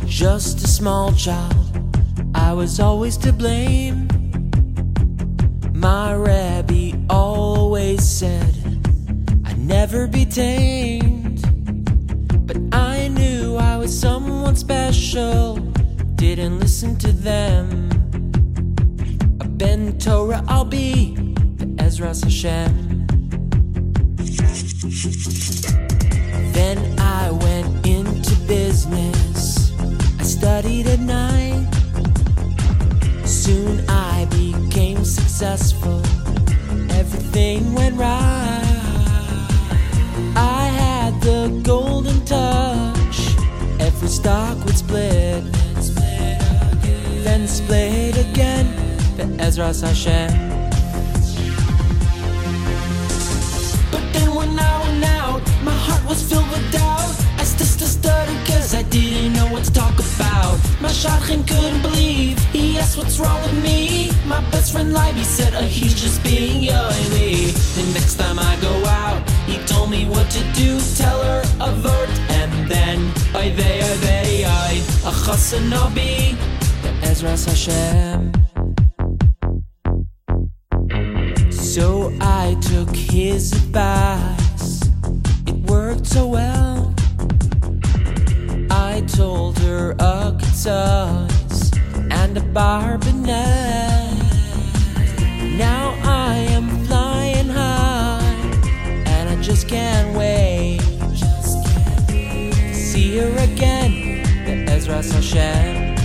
just a small child, I was always to blame. My Rabbi always said I'd never be tamed, but I knew I was someone special, didn't listen to them. A Ben Torah I'll be, Be'ezras Hashem. Then I went into business, I studied at night. Soon I became successful, everything went right. I had the golden touch, every stock would split, then split again, Be'ezras Hashem. But then when I went out, my heart was filled with doubt. I stuttered cause I didn't know what to talk about. My shadchan couldn't believe, he asked what's wrong with me. My best friend Libby said, he's just being yoily. And next time I go out, he told me what to do. Tell her avert, and then oy vey, a chassan nabi, Be'ezras Hashem. So I took his advice, it worked so well. I told her a kitzas and a barbanet. Now I am flying high, and I just can't wait to see her again, Be'ezras Hashem.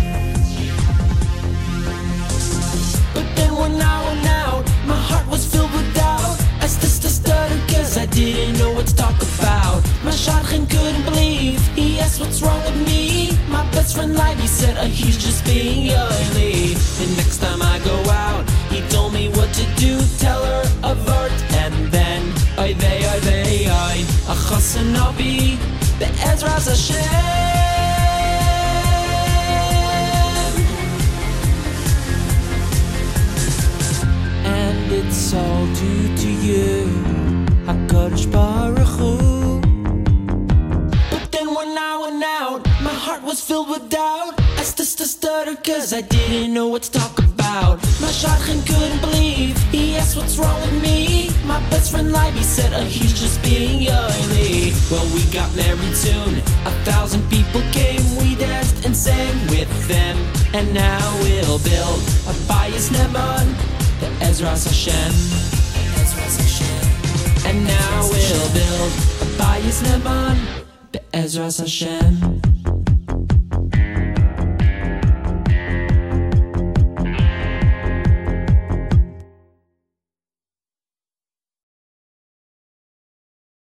But then when I went out, my heart was filled with doubt. I stuttered cause I didn't know what to talk about. My shadchan couldn't believe, he asked what's wrong with me. My best friend Libby said, he's just being yoily. And next time I go out, he told me what to do. Tell her avert, and then oy vey, a chassan nabi, Be'ezras Hashem. It's all due to you, HaKadosh Baruch Hu. But then when I went out, my heart was filled with doubt. I stuttered cause I didn't know what to talk about. My shadchan couldn't believe, he asked what's wrong with me. My best friend Libby said, he's just being yoily. Well, we got married soon, 1,000 people came. We danced and sang with them, and now we'll build a bayis ne'eman, Be'ezras Hashem. And now we'll build a bayis ne'eman, Be'ezras Hashem.